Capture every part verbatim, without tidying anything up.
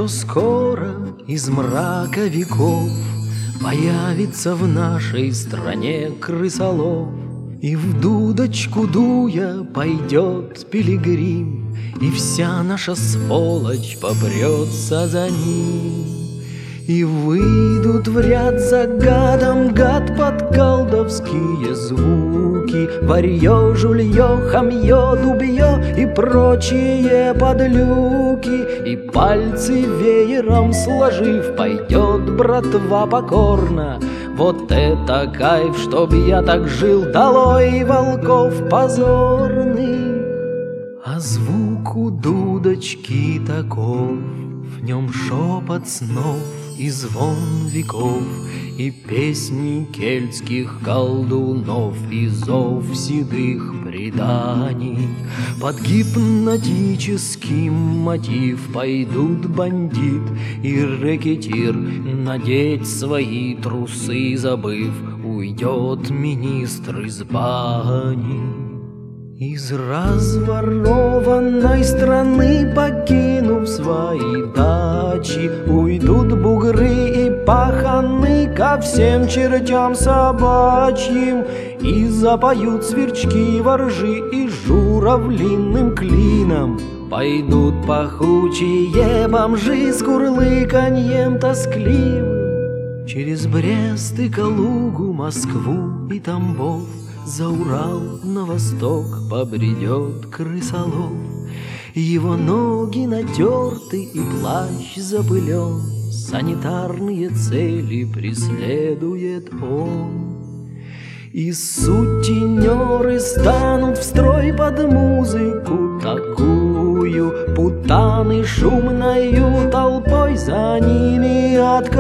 что скоро из мрака веков появится в нашей стране крысолов, и в дудочку дуя пойдет пилигрим, и вся наша сволочь попрется за ним. И выйдут в ряд за гадом гад под колдовские звуки, варьё, жульё, хамьё, дубьё и прочие подлюки. И пальцы веером сложив, пойдет братва покорно. Вот это кайф, чтоб я так жил, долой волков позорных. А звук у дудочки таков, в нем шепот снов и звон веков, и песни кельтских колдунов, и зов седых преданий. Под гипнотический мотив пойдут бандит и рэкетир, надеть свои трусы забыв, уйдет министр из бани. Из разворованной страны, покинув свои дачи, уйдут бугры и паханы ко всем чертям собачьим, и запоют сверчки, воржи и журавлиным клином. Пойдут пахучие бомжи с курлыканьем тоскливым через Брест и Калугу, Москву и Тамбов. За Урал на восток побредет крысолов. Его ноги натерты и плащ запылен, санитарные цели преследует он. И сутенеры станут в строй под музыку такую, путаны шумною толпой за ними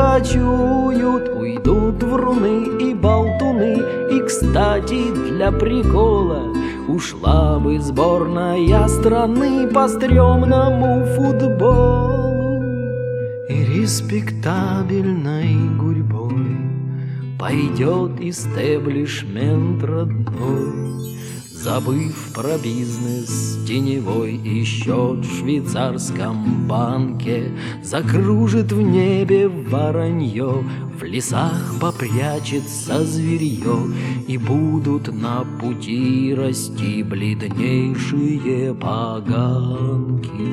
откачуют. Уйдут вруны и болтуны, и, кстати, для прикола ушла бы сборная страны по стрёмному футболу. И респектабельной гурьбой пойдет истеблишмент родной, забыв про бизнес теневой и счет в швейцарском банке. Закружит в небе воронье, в лесах попрячется зверье, и будут на пути расти бледнейшие поганки.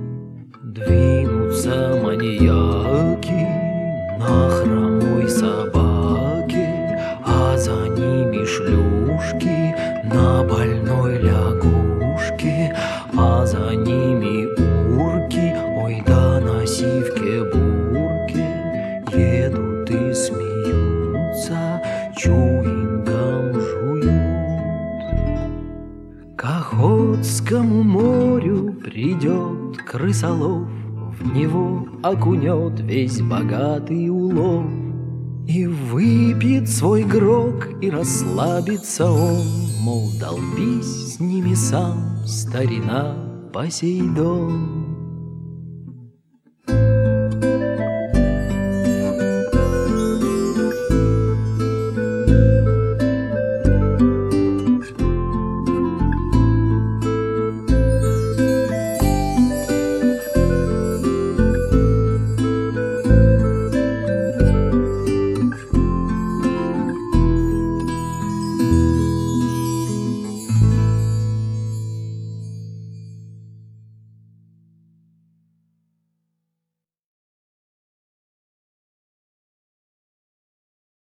Двинутся маньяки на хромой собаке, а за ними шлюшки на больной лягушке, а за ними урки, ой да на сивке-бурке. Едут и смеются, чуингом жуют. К Охотскому морю придет крысолов, в него окунет весь богатый улов. И выпьет свой грог, и расслабится он, мол, долбись с ними сам, старина Посейдон.